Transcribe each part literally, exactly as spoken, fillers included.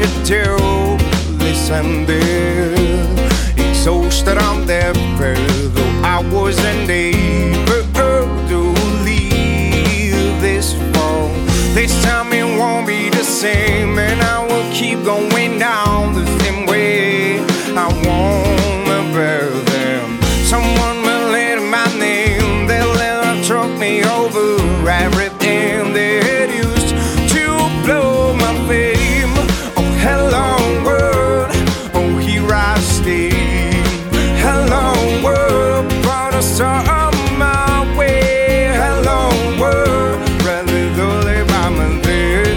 should do. Listen, dear, exhausted on that road, though I wasn't able to leave this fall. This time it won't be the same, and I will keep going down the same way. I wanna bear them. Someone will let my name, they'll let truck me over everything that used to blow my fame. Oh, hello world, oh, here I stay. Hello world, but I saw my way. Hello world, rather than live by my day.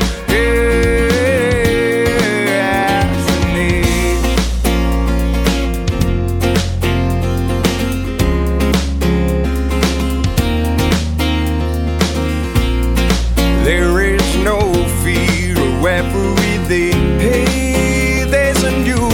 There is no fear of everything. Hey, there's a new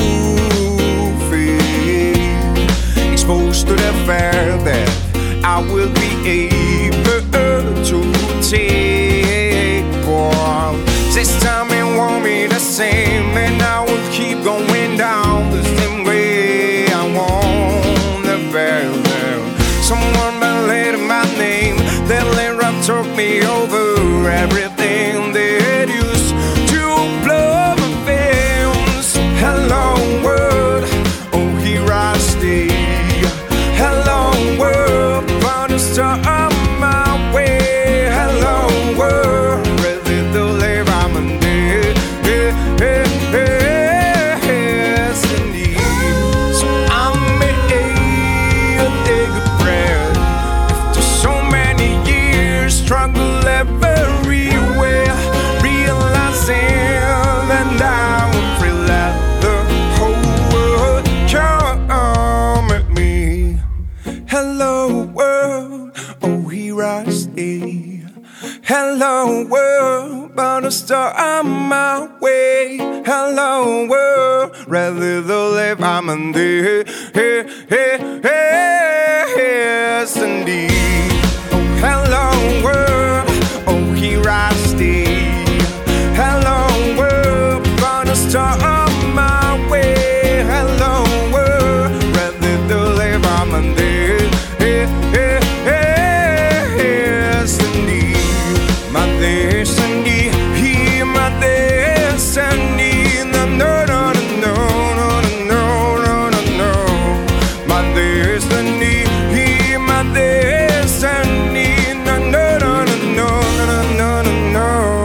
fear, exposed to the fact that I will be able to take one. This time it won't be the same, and I will keep going down the same way. I wanna bear them. Someone believe my name, they'll let took me over everything that used to blow my films. Hello world, oh, here I stay. Hello world, but I start on my way. Hello world, ready to live I'm a day. Hey, hey, hey, yes indeed. So I made a take a breath after so many years, struggle everywhere, realizing that I would free, let the whole world come at me. Hello world, oh, here I stay. Hello world, but I start on my way. Hello world, rather than live I'm in there. Hey, hey, hey, yes indeed. Oh, hello world, oh, here I stay. Hello world, gonna start on my way. Hello world, rather than live I'm in there. Hey, hey, hey, yes indeed. My destiny, here my destiny. No, no, no, no, no, no, no, no, no. My destiny, here my destiny. No, no, no, no, no, no, no, no.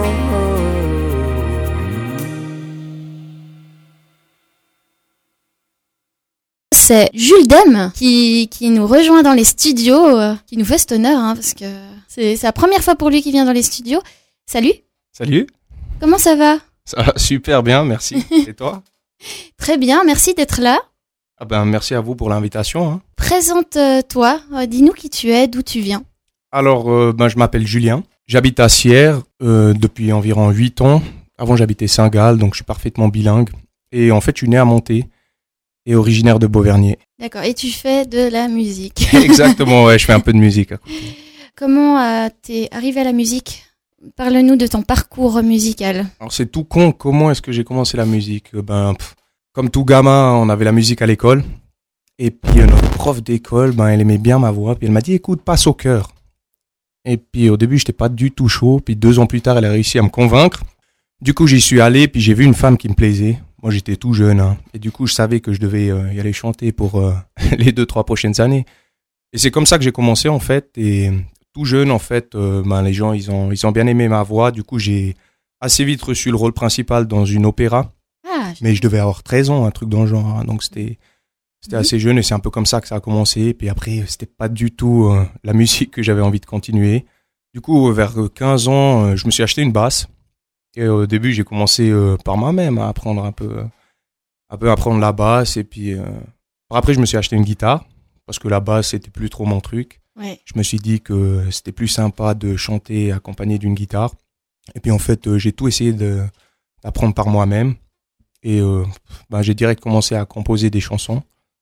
C'est Jules Dem qui, qui nous rejoint dans les studios, euh, qui nous fait cet honneur, hein, parce que c'est, c'est la première fois pour lui qu'il vient dans les studios. Salut. Salut. Comment ça va? Ça va super bien, merci. Et toi? Très bien, merci d'être là. Ah ben, merci à vous pour l'invitation. Hein. Présente-toi, euh, dis-nous qui tu es, d'où tu viens. Alors, euh, ben, je m'appelle Julien. J'habite à Sierre euh, depuis environ huit ans. Avant, j'habitais Saint-Gall, donc je suis parfaitement bilingue. Et en fait, je suis né à Monté et originaire de Beauvernier. D'accord, et tu fais de la musique. Exactement, ouais, je fais un peu de musique à côté. Comment euh, t'es arrivé à la musique? Parle-nous de ton parcours musical. Alors, c'est tout con, comment est-ce que j'ai commencé la musique? Ben, pff, comme tout gamin, on avait la musique à l'école. Et puis, euh, notre prof d'école, ben, elle aimait bien ma voix. Puis elle m'a dit, écoute, passe au chœur. Et puis, au début, j'étais pas du tout chaud. Puis, deux ans plus tard, elle a réussi à me convaincre. Du coup, j'y suis allé, puis j'ai vu une femme qui me plaisait. Moi, j'étais tout jeune, hein. Et du coup, je savais que je devais euh, y aller chanter pour euh, les deux, trois prochaines années. Et c'est comme ça que j'ai commencé, en fait. Et tout jeune, en fait, euh, ben, les gens, ils ont, ils ont bien aimé ma voix. Du coup, j'ai assez vite reçu le rôle principal dans une opéra. Ah, Mais je devais avoir treize ans, un truc dans le genre. Hein. Donc, c'était, c'était mmh. assez jeune et c'est un peu comme ça que ça a commencé. Puis après, c'était pas du tout euh, la musique que j'avais envie de continuer. Du coup, vers quinze ans, euh, je me suis acheté une basse. Et au début, j'ai commencé euh, par moi-même à apprendre un peu, euh, un peu à apprendre la basse. Et puis, euh... après, je me suis acheté une guitare parce que la basse, c'était plus trop mon truc. Ouais. Je me suis dit que c'était plus sympa de chanter accompagné d'une guitare. Et puis, en fait, euh, j'ai tout essayé de, d'apprendre par moi-même. Et euh, ben, j'ai direct commencé à composer des chansons.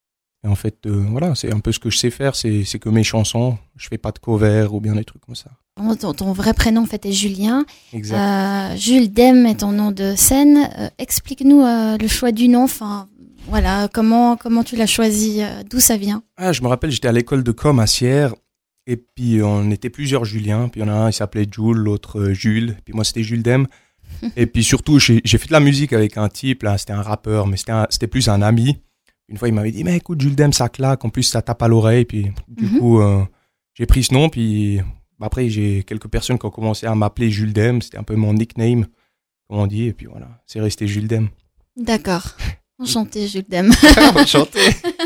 Et en fait, euh, voilà, c'est un peu ce que je sais faire, c'est, c'est que mes chansons, je fais pas de cover ou bien des trucs comme ça. Ton, ton vrai prénom en fait est Julien. Exact. Euh, Jules Dem est ton nom de scène. Euh, explique-nous euh, le choix du nom. Enfin, voilà, comment comment tu l'as choisi, euh, d'où ça vient? Ah, je me rappelle, j'étais à l'école de com à Sierre, et puis on était plusieurs Juliens. Puis il y en a un, il s'appelait Jules, l'autre euh, Jules. Puis moi, c'était Jules Dem. Et puis surtout, j'ai, j'ai fait de la musique avec un type là. C'était un rappeur, mais c'était un, c'était plus un ami. Une fois, il m'avait dit, mais écoute, Jules Dem, ça claque. En plus, ça tape à l'oreille. Puis du mm-hmm. coup, euh, j'ai pris ce nom. Puis après, j'ai quelques personnes qui ont commencé à m'appeler Jules Dem. C'était un peu mon nickname, comme on dit. Et puis voilà, c'est resté Jules Dem. D'accord. Enchanté, Jules Dem. Enchanté.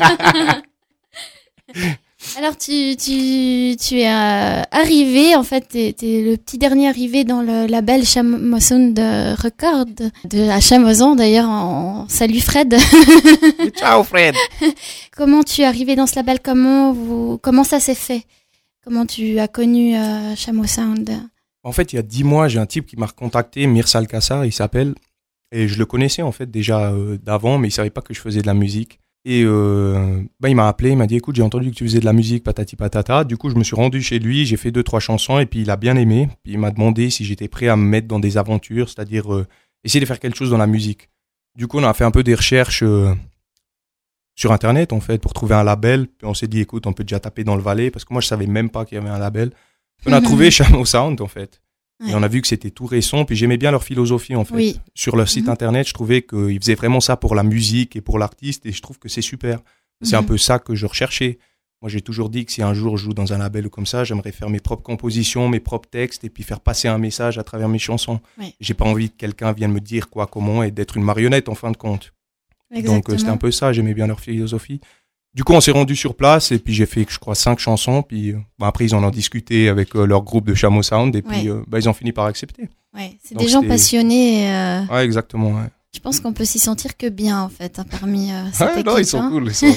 Alors, tu, tu, tu es euh, arrivé, en fait, t'es, t'es le petit dernier arrivé dans le label Chamosound Record de à Chamoson. D'ailleurs, on, on salue Fred. Ciao Fred. Comment tu es arrivé dans ce label? Comment vous, comment ça s'est fait? Comment tu as connu euh, Chamosound? En fait, il y a dix mois, j'ai un type qui m'a recontacté, Mirsa Alcassar, il s'appelle. Et je le connaissais en fait déjà euh, d'avant, mais il savait pas que je faisais de la musique. Et euh, bah, il m'a appelé, il m'a dit écoute, j'ai entendu que tu faisais de la musique, patati patata. Du coup, je me suis rendu chez lui, j'ai fait deux trois chansons et puis il a bien aimé. Puis il m'a demandé si j'étais prêt à me mettre dans des aventures, c'est-à-dire euh, essayer de faire quelque chose dans la musique. Du coup, on a fait un peu des recherches euh, sur internet en fait pour trouver un label. Puis on s'est dit écoute, on peut déjà taper dans le Valais parce que moi je savais même pas qu'il y avait un label. On a trouvé Chamosound en fait. Ouais. Et on a vu que c'était tout récent, puis j'aimais bien leur philosophie en fait. Oui. Sur leur site mm-hmm. internet, je trouvais qu'ils faisaient vraiment ça pour la musique et pour l'artiste, et je trouve que c'est super. C'est mm-hmm. un peu ça que je recherchais. Moi, j'ai toujours dit que si un jour je joue dans un label ou comme ça, j'aimerais faire mes propres compositions, mes propres textes, et puis faire passer un message à travers mes chansons. Oui. J'ai pas envie que quelqu'un vienne me dire quoi, comment, et d'être une marionnette en fin de compte. Exactement. Donc euh, c'était un peu ça, j'aimais bien leur philosophie. Du coup, on s'est rendu sur place et puis j'ai fait, je crois, cinq chansons. Puis euh, bah, après, ils en ont discuté avec euh, leur groupe de Chamosound et puis ouais. euh, bah, ils ont fini par accepter. Ouais, c'est Donc, des gens c'était... passionnés. Euh... Ouais, exactement. Ouais. Je pense qu'on peut s'y sentir que bien, en fait, hein, parmi euh, cette ouais, équipe. Non, ils sont hein. cool. Ils sont...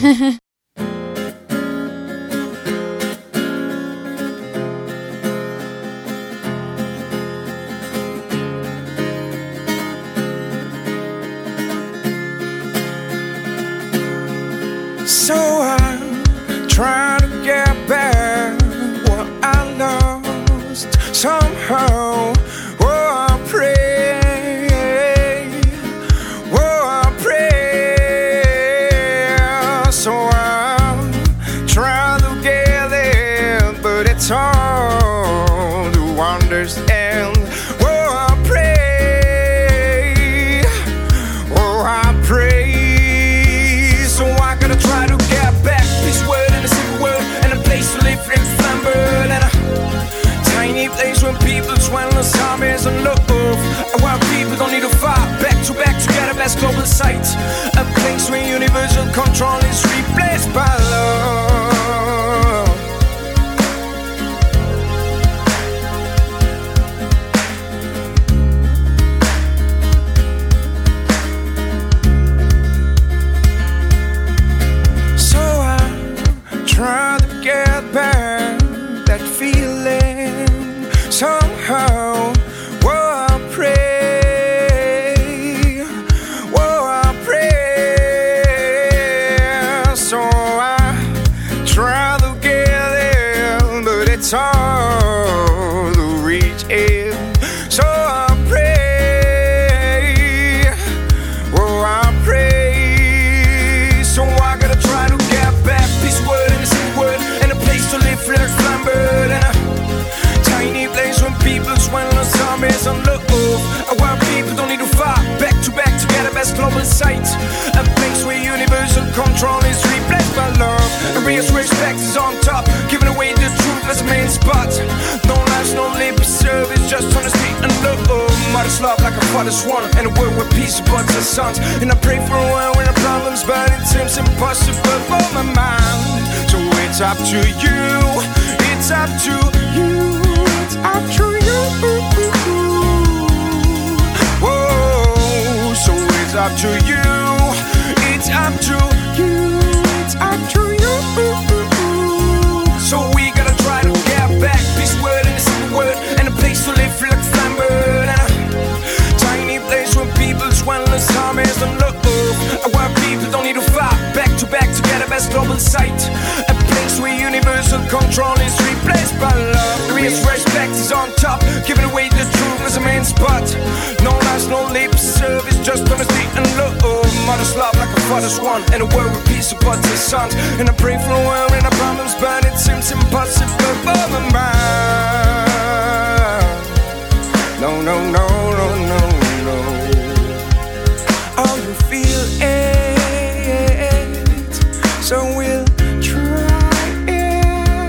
So I'm trying to get back what I lost somehow. Oh, I pray, oh, I pray. So I'm trying to get there, but it's hard to understand. Oh, I pray, oh, I pray. So I gotta try to get back this world and a simple world and a place to live and slumber and a tiny place where people dwell on zombies and love. Where people don't need to fight back to back together, best global sight. A place where universal control is replaced by love. Try to get back that feeling somehow. Oh, I pray, oh, I pray. So I try to get there, but it's hard to reach it. So I pray, oh, I pray. So I gotta try to get back this word. Slumbered in a tiny place when people swell on zombies on love. Where people don't need to fight back to back together, best global sight. A place where universal control is replaced by love. And real respect is on top, giving away the truth as a main spot. No lies, no lip service, just honesty and love. Mother's love like a father's one, and a world where peace buds are sons. And I pray for a world where the problems, but it seems impossible for my mind. So it's up to you. It's up to you, it's up to you. Whoa, so it's up to you, it's up to you, it's up to you. So we gotta try to get back this word and a simple word and a place to live like slumber. And a tiny place where people dwell as zombies and love. Where people don't need to fight back to back together, best global sight. A place where universal control is replaced by love. The real respect is on top, giving away the truth as a main spot. No lies, no lip service, just honesty and love. Mother's love like a father's one, and a world with peace about his sons. And I pray for a world and our problems, but it seems impossible for my mind. No, no, no, no, no, no. Oh, you feel it, so we'll try it.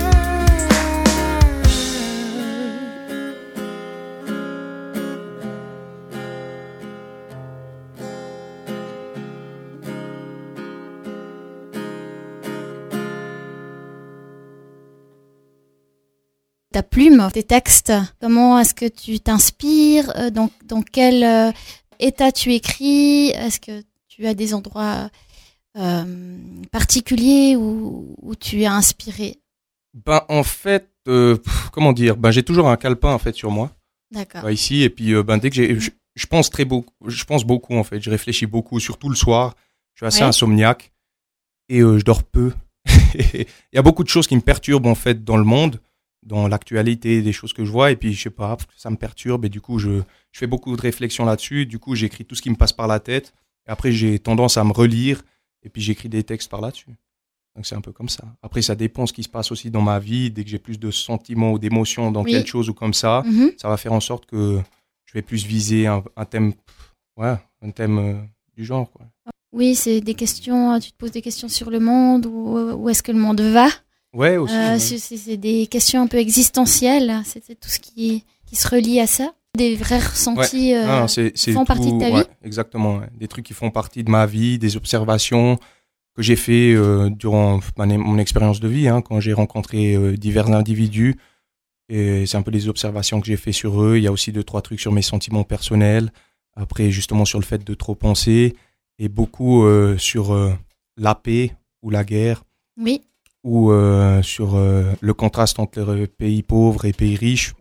Ta plume, tes textes, comment est-ce que tu t'inspires, euh, dans, dans quel euh, état tu écris, est-ce que tu as des endroits euh, particuliers où, où tu es inspiré? Ben en fait, euh, pff, comment dire, ben j'ai toujours un calepin en fait sur moi, D'accord. ben, ici, et puis euh, ben dès que j'ai, je, je pense très beaucoup, je pense beaucoup en fait, je réfléchis beaucoup, surtout le soir. Je suis assez Ouais. insomniaque et euh, je dors peu. Il y a beaucoup de choses qui me perturbent en fait dans le monde, dans l'actualité, des choses que je vois, et puis je sais pas, ça me perturbe, et du coup je, je fais beaucoup de réflexions là-dessus, du coup j'écris tout ce qui me passe par la tête, et après j'ai tendance à me relire, et puis j'écris des textes par là-dessus. Donc c'est un peu comme ça. Après ça dépend ce qui se passe aussi dans ma vie, dès que j'ai plus de sentiments ou d'émotions dans Oui. quelque chose ou comme ça, Mhm. ça va faire en sorte que je vais plus viser un, un thème, ouais, un thème euh, du genre, quoi. Oui, c'est des questions, tu te poses des questions sur le monde, où, où est-ce que le monde va? Ouais, aussi. Euh, ouais. c'est, c'est- c'est des questions un peu existentielles, c'est, c'est tout ce qui, qui se relie à ça. Des vrais ressentis euh, Non, non, c'est, c'est font tout, partie de ta ouais, vie. exactement. Ouais. Des trucs qui font partie de ma vie, des observations que j'ai fait euh, durant ma- mon expérience de vie, hein, quand j'ai rencontré euh, divers individus. Et c'est un peu des observations que j'ai fait sur eux. Il y a aussi deux, trois trucs sur mes sentiments personnels. Après, justement, sur le fait de trop penser. Et beaucoup euh, sur euh, la paix ou la guerre. Oui, Ou euh, sur euh, le contraste entre les pays pauvres et pays riches.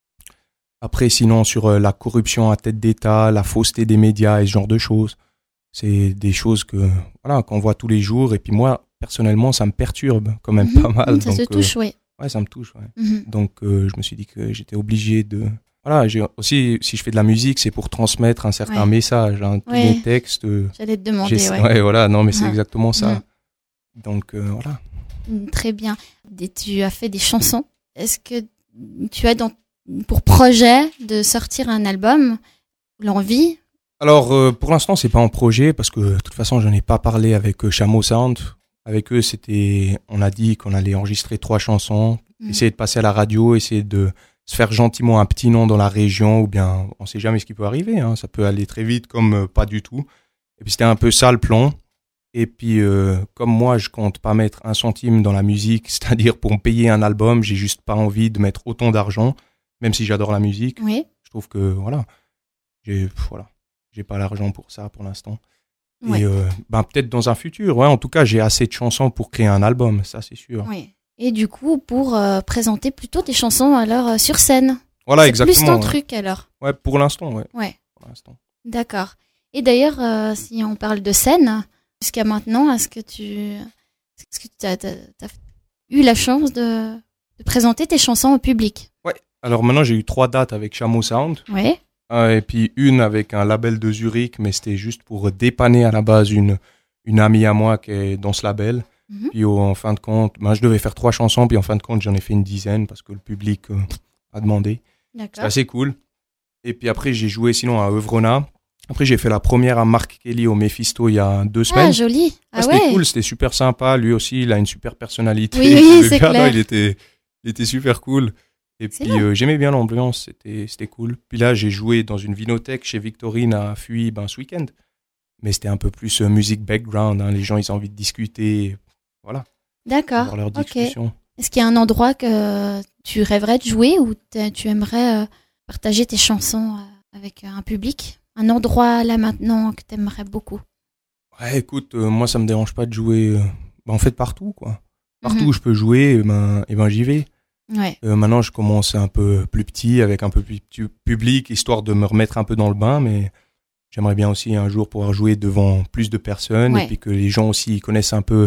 Après, sinon, sur euh, la corruption à tête d'État, la fausseté des médias et ce genre de choses. C'est des choses que voilà qu'on voit tous les jours. Et puis moi, personnellement, ça me perturbe quand même Mhm. pas mal. ça Donc, se euh, touche, oui. ouais, ça me touche. Ouais. Mhm. Donc, euh, je me suis dit que j'étais obligé de... Voilà, j'ai aussi, si je fais de la musique, c'est pour transmettre un certain Ouais. message. Hein. Tous Ouais. les textes... euh, J'allais te demander, j'ai- ouais. ouais, voilà, non, mais c'est Mhm. exactement ça. Mhm. Donc, euh, voilà. Mm, Très bien. Des- Tu as fait des chansons. Est-ce que tu as dans, pour projet de sortir un album, l'envie? Alors, euh, pour l'instant, c'est pas en projet parce que de toute façon, j'en ai pas parlé avec euh, Chameau Sound. Avec eux, c'était, on a dit qu'on allait enregistrer trois chansons, Mhm. essayer de passer à la radio, essayer de se faire gentiment un petit nom dans la région, ou bien, on sait jamais ce qui peut arriver, hein. Ça peut aller très vite comme euh, pas du tout. Et puis c'était un peu ça le plan. Et puis, euh, comme moi, je compte pas mettre un centime dans la musique, c'est-à-dire pour me payer un album, j'ai juste pas envie de mettre autant d'argent, même si j'adore la musique. Oui. Je trouve que, voilà, j'ai, pff, voilà, j'ai pas l'argent pour ça pour l'instant. Ouais. Et euh, ben peut-être dans un futur, ouais. En tout cas, j'ai assez de chansons pour créer un album, ça c'est sûr. Oui. Et du coup, pour euh, présenter plutôt tes chansons alors euh, sur scène. Voilà, c'est exactement. plus ton ouais. truc alors. Ouais, pour l'instant, ouais. Ouais. Pour l'instant. D'accord. Et d'ailleurs, euh, si on parle de scène, jusqu'à maintenant, est-ce que tu, est-ce que tu as, t'as- t'as eu la chance de, de présenter tes chansons au public? Alors maintenant, j'ai eu trois dates avec Chameau Sound, Oui. euh, et puis une avec un label de Zurich, mais c'était juste pour dépanner à la base une une amie à moi qui est dans ce label. Mhm. Puis au- en fin de compte, ben, je devais faire trois chansons, puis en fin de compte, j'en ai fait une dizaine parce que le public euh, a demandé. C'est D'accord. assez cool. Et puis après, j'ai joué sinon à Œvrona. Après, j'ai fait la première à Mark Kelly au Mephisto il y a deux semaines. Ah, joli. Ah, Ah c'était ouais. cool, c'était super sympa. Lui aussi, il a une super personnalité. Oui, oui, Le c'est gars, là, clair. il était, il était super cool. Et C'est puis, bien. euh, j'aimais bien l'ambiance, c'était, c'était cool. Puis là, j'ai joué dans une vinothèque chez Victorine à Fuy ben, ce week-end. Mais c'était un peu plus euh, musique background. Hein. Les gens, ils ont envie de discuter. Voilà, D'accord. avoir leur Ok. discussion. Est-ce qu'il y a un endroit que tu rêverais de jouer ou t'as- tu aimerais euh, partager tes chansons euh, avec un public? Un endroit là maintenant que tu aimerais beaucoup? Ouais, écoute, euh, moi, ça me dérange pas de jouer euh, ben, en fait partout, quoi. Partout Mhm. où je peux jouer, eh ben, eh ben, j'y vais. Ouais. Euh, maintenant, je commence un peu plus petit, avec un peu plus petit public, histoire de me remettre un peu dans le bain, mais j'aimerais bien aussi un jour pouvoir jouer devant plus de personnes, Ouais. et puis que les gens aussi connaissent un peu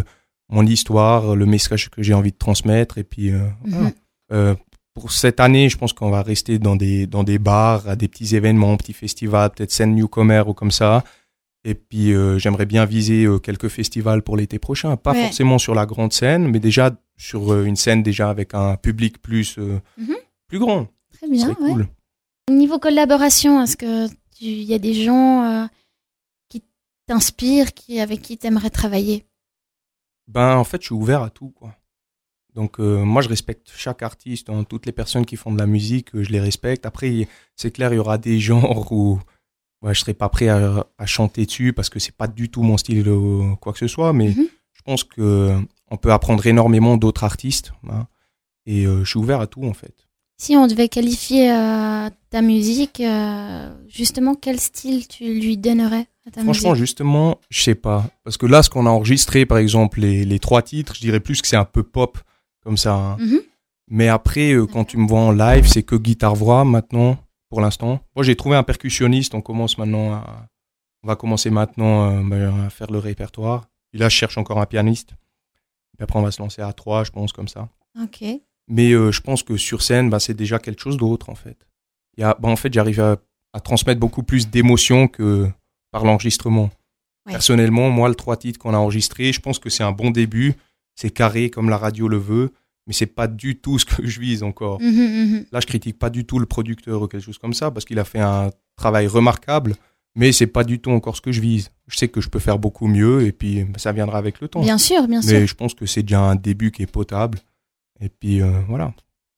mon histoire, le message que j'ai envie de transmettre. Et puis, euh, Mhm. voilà. Euh, pour cette année, je pense qu'on va rester dans des, dans des bars, à des petits événements, petits festivals, peut-être scène newcomer ou comme ça. Et puis, euh, j'aimerais bien viser euh, quelques festivals pour l'été prochain. Pas Ouais. forcément sur la grande scène, mais déjà sur euh, une scène déjà avec un public plus, euh, Mhm. plus grand. Très Ce bien, serait ouais. cool. Niveau collaboration, est-ce que il y a des gens euh, qui t'inspirent, qui, avec qui t'aimerais travailler? Ben, en fait, je suis ouvert à tout, quoi. Donc, euh, moi, je respecte chaque artiste, hein, toutes les personnes qui font de la musique, euh, je les respecte. Après, y- c'est clair, il y aura des genres où ouais, je serai pas prêt à, à chanter dessus parce que c'est pas du tout mon style, euh, quoi que ce soit. Mais Mhm. je pense que euh, on peut apprendre énormément d'autres artistes, hein, et euh, je suis ouvert à tout, en fait. Si on devait qualifier euh, ta musique, euh, justement, quel style tu lui donnerais à ta Franchement, musique? justement, je sais pas. Parce que là, ce qu'on a enregistré, par exemple, les, les trois titres, je dirais plus que c'est un peu pop, comme ça, hein. Mhm. Mais après, euh, quand D'accord. tu me vois en live, c'est que guitare-voix maintenant, pour l'instant. Moi, j'ai trouvé un percussionniste. On commence maintenant à, on va commencer maintenant euh, ben, à faire le répertoire. Et là, je cherche encore un pianiste. Puis après, on va se lancer à trois, je pense, comme ça. Ok. Mais euh, je pense que sur scène, ben, c'est déjà quelque chose d'autre, en fait. Il y a, ben, en fait, j'arrive à, à transmettre beaucoup plus d'émotions que par l'enregistrement. Ouais. Personnellement, moi, le trois titres qu'on a enregistrés, je pense que c'est un bon début. C'est carré comme la radio le veut. Mais c'est pas du tout ce que je vise encore. Mhm, mhm. Là, je critique pas du tout le producteur ou quelque chose comme ça parce qu'il a fait un travail remarquable, mais c'est pas du tout encore ce que je vise. Je sais que je peux faire beaucoup mieux et puis ça viendra avec le temps. Bien sûr, bien sûr. Mais je pense que c'est déjà un début qui est potable. Et puis euh, voilà.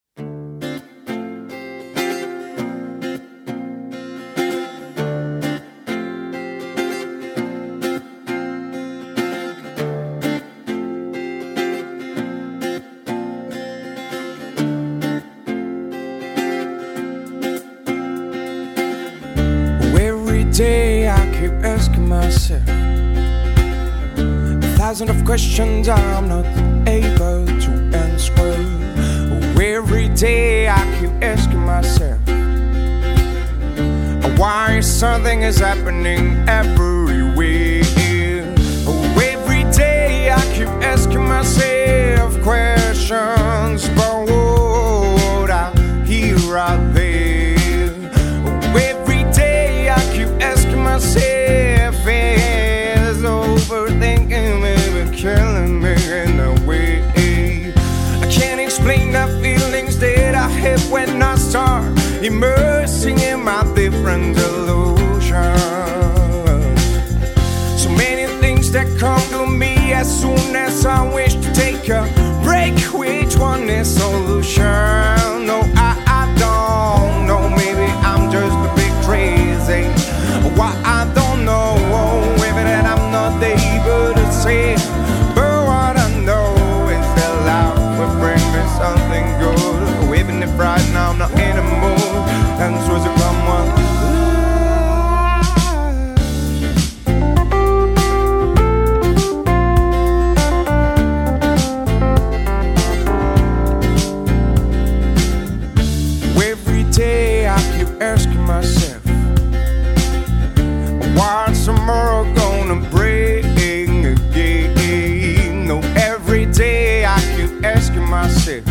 Every day I keep asking myself a thousand of questions I'm not able to answer. Every day I keep asking myself why something is happening everywhere. Every day I keep asking myself questions about what I hear out there. Every day I keep asking myself, is overthinking maybe killing me in a way. I can't explain the feelings that I have when I start immersing in my different illusions. So many things that come to me as soon as I wish to take a break. Which one is solution? No, I, I don't know. Maybe I'm just a bit crazy. Why I don't know. Maybe that I'm not able to say. But what I know is that life will bring me something good. Even if right now I'm not in the mood, and so to come one. Every day I keep asking myself, what's tomorrow gonna bring again? No, every day I keep asking myself,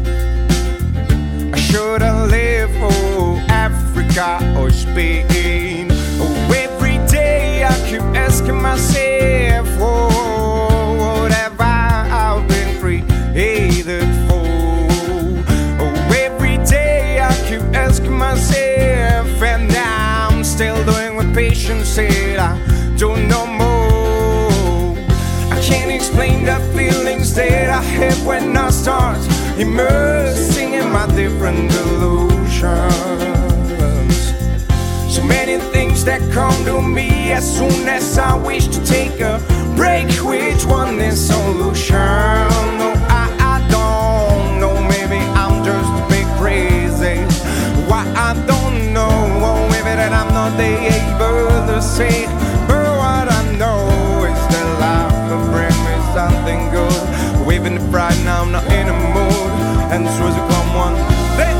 should I live for Africa or Spain? Oh, every day I keep asking myself, oh, what have I been created for? Oh, every day I keep asking myself, and I'm still doing what patience said I don't know more. I can't explain the feelings that I have when I start immersing in my different illusions. So many things that come to me as soon as I wish to take a break. Which one is solution? No, I, I don't know. Maybe I'm just a bit crazy. Why I don't know. Oh, maybe that I'm not able to say. But what I know is that life will bring me something good. Even if right now I'm not in a mood, and so as you come one day.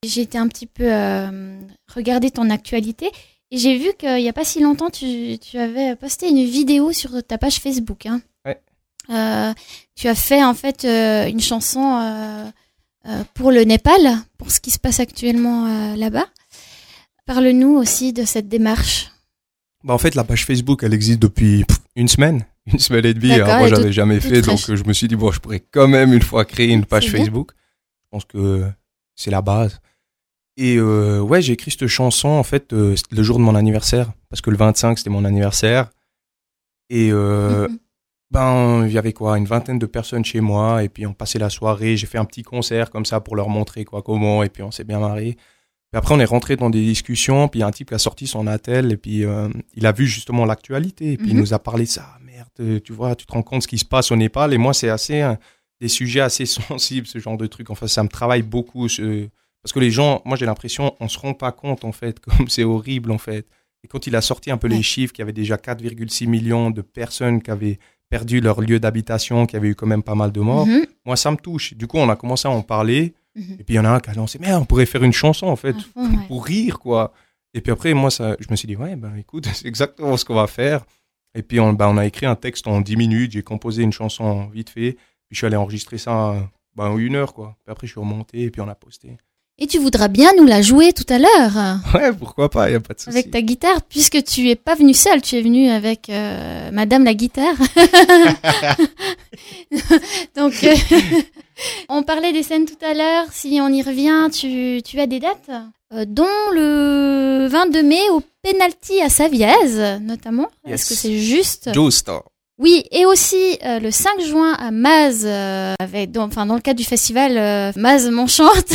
J'ai été un petit peu euh, regarder ton actualité et j'ai vu qu'il n'y a pas si longtemps, tu, tu avais posté une vidéo sur ta page Facebook. Hein. Ouais. Euh, tu as fait en fait euh, une chanson euh, euh, pour le Népal, pour ce qui se passe actuellement euh, là-bas. Parle-nous aussi de cette démarche. Bah en fait, la page Facebook, elle existe depuis pff, une semaine, une semaine et demie. D'accord, Moi, et j'avais tout- jamais toute fait, fraîche. donc euh, je me suis dit bon, je pourrais quand même une fois créer une page C'est bien. Facebook. Je pense que c'est la base. Et euh, ouais, j'ai écrit cette chanson en fait euh, le jour de mon anniversaire, parce que le vingt-cinq c'était mon anniversaire. Et euh, Mhm. ben il y avait quoi, une vingtaine de personnes chez moi, et puis on passait la soirée. J'ai fait un petit concert comme ça pour leur montrer quoi comment, et puis on s'est bien marré. Puis après, on est rentré dans des discussions, puis il y a un type qui a sorti son attel, et puis euh, il a vu justement l'actualité, et puis il Mhm. nous a parlé de ça. Ah, merde, euh, tu vois, tu te rends compte ce qui se passe au Népal, et moi, c'est assez euh, des sujets assez sensibles, ce genre de truc. Enfin, ça me travaille beaucoup, ce- parce que les gens, moi, j'ai l'impression, on se rend pas compte, en fait, comme c'est horrible, en fait. Et quand il a sorti un peu Ouais. les chiffres, qu'il y avait déjà quatre virgule six millions de personnes qui avaient perdu leur lieu d'habitation, qu'il y avait eu quand même pas mal de morts, Mhm. moi, ça me touche. Du coup, on a commencé à en parler. Mhm. Et puis il y en a un qui a lancé, mais on pourrait faire une chanson en fait, À fond, ouais. pour rire quoi. Et puis après, moi, ça, je me suis dit, ouais, ben écoute, c'est exactement ce qu'on va faire. Et puis on, ben, on a écrit un texte en dix minutes, j'ai composé une chanson vite fait, puis je suis allé enregistrer ça ben, en une heure quoi. Puis après, je suis remonté et puis on a posté. Et tu voudras bien nous la jouer tout à l'heure Ouais, pourquoi pas, il n'y a pas de souci. avec ta guitare, puisque tu es pas venu seul, tu es venu avec euh, Madame la guitare. Donc, euh, on parlait des scènes tout à l'heure. Si on y revient, tu, tu as des dates, euh, dont le vingt-deux mai au Penalty à Savièse, notamment. Yes. Est-ce que c'est juste? Juste. Oui, et aussi euh, le cinq juin à Maz, euh, avec, dans, enfin, dans le cadre du festival euh, Maz m'enchante.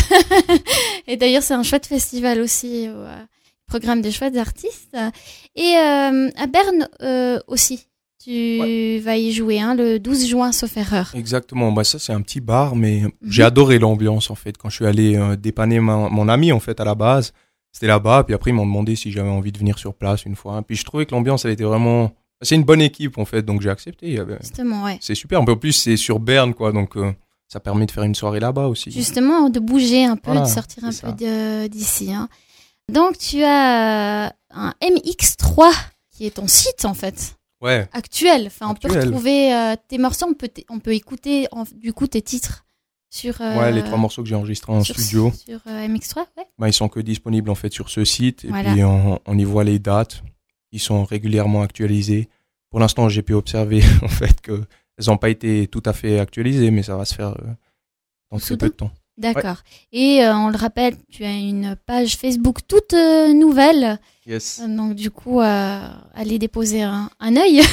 Et d'ailleurs, c'est un chouette festival aussi, au euh, programme des chouettes artistes. Et euh, à Berne euh, aussi, tu vas y jouer hein, le douze juin, sauf erreur. Exactement, bah ça c'est un petit bar, mais Mhm. j'ai adoré l'ambiance en fait. Quand je suis allé euh, dépanner ma- mon ami en fait à la base, c'était là-bas, puis après ils m'ont demandé si j'avais envie de venir sur place une fois. Puis je trouvais que l'ambiance elle était vraiment, c'est une bonne équipe en fait, donc j'ai accepté. Il y avait- Justement, ouais. C'est super, en plus c'est sur Berne quoi, donc euh, ça permet de faire une soirée là-bas aussi. Justement, de bouger un peu, Voilà, de sortir un c'est peu ça. de- d'ici. Hein. Donc, tu as euh, un M X trois qui est ton site en fait. Ouais, Actuel. Enfin, on peut Actuel. retrouver euh, tes morceaux, on peut, t- on peut écouter en- du coup tes titres sur. euh, ouais, les trois morceaux que j'ai enregistrés en sur, studio, Sur euh, M X trois, ouais. bah, ils sont que disponibles en fait sur ce site, et Voilà. puis on, on y voit les dates, ils sont régulièrement actualisés. Pour l'instant, j'ai pu observer en fait que elles n'ont pas été tout à fait actualisées, mais ça va se faire euh, dans très Soudain. peu de temps. D'accord. Et euh, on le rappelle, tu as une page Facebook toute euh, nouvelle. Yes. Euh, Donc, du coup, euh, allez déposer un, un œil.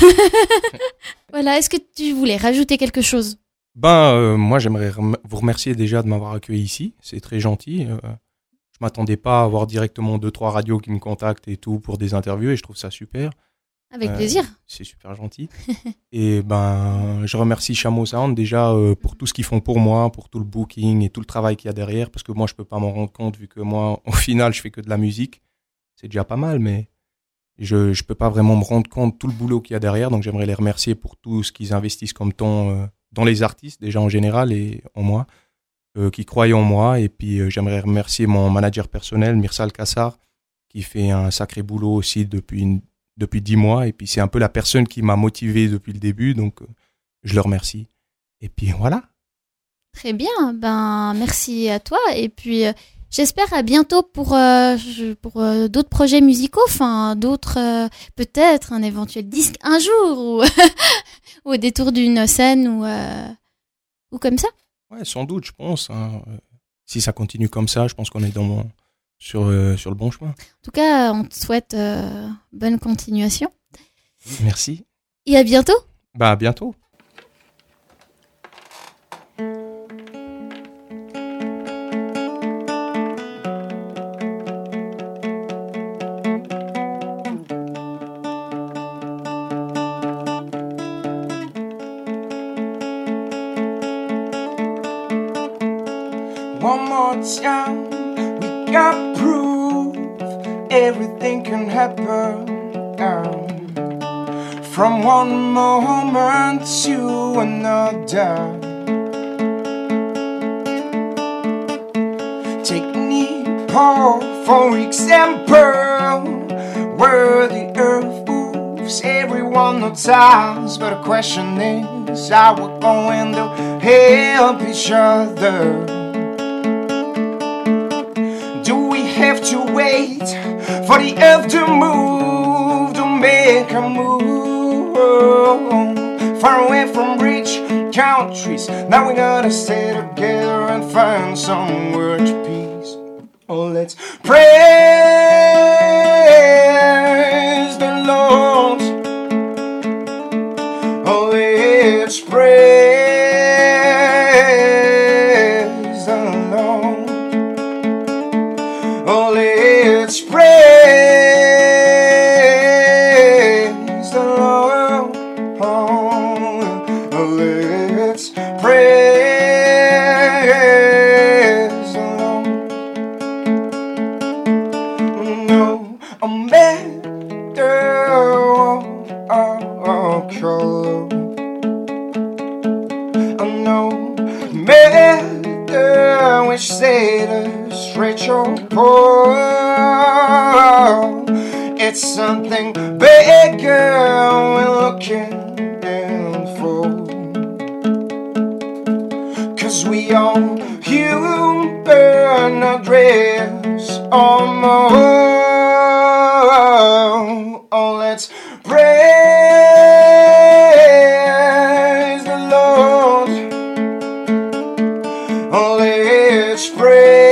Voilà. Est-ce que tu voulais rajouter quelque chose? Ben, euh, moi, j'aimerais rem- vous remercier déjà de m'avoir accueilli ici. C'est très gentil. Euh, je m'attendais pas à avoir directement deux, trois radios qui me contactent et tout pour des interviews, et je trouve ça super. Avec Euh, plaisir. C'est super gentil. Et ben, je remercie Chameau Sound déjà euh, pour tout ce qu'ils font pour moi, pour tout le booking et tout le travail qu'il y a derrière, parce que moi, je peux pas m'en rendre compte vu que moi, au final, je fais que de la musique. C'est déjà pas mal, mais je je peux pas vraiment me rendre compte de tout le boulot qu'il y a derrière. Donc, j'aimerais les remercier pour tout ce qu'ils investissent comme temps euh, dans les artistes déjà en général et en moi, euh, qui croient en moi. Et puis, euh, j'aimerais remercier mon manager personnel, Mirsal Kassar, qui fait un sacré boulot aussi depuis une depuis dix mois, et puis c'est un peu la personne qui m'a motivé depuis le début, donc euh, je le remercie. Et puis voilà. Très bien. Ben, merci à toi. Et puis, euh, j'espère à bientôt pour, euh, je- pour euh, d'autres projets musicaux. Enfin, d'autres, euh, peut-être un éventuel disque un jour ou, ou au détour d'une scène ou, euh, ou comme ça. Ouais, sans doute, je pense. Hein. Euh, Si ça continue comme ça, je pense qu'on est dans mon- sur, euh, sur le bon chemin. En tout cas, on te souhaite euh, bonne continuation. Merci. Et à bientôt. Bah, à bientôt. One more time, we got proof everything can happen. From one moment to another. Take me Paul, for example, where the earth moves, everyone notices. But the question is, how we're going to help each other? Do we have to wait for the earth to move to make a move? Far away from rich countries, now we gotta stay together and find somewhere to peace. Oh, let's praise the Lord. Oh, let's praise the Lord. Oh, let's praise the Lord. Oh, let's praise the Lord. No, a matter of color. No matter which status, rich or poor, it's something bigger we're looking for. 'Cause we all human, our dress or more. Oh, let's praise the Lord. Oh, let's praise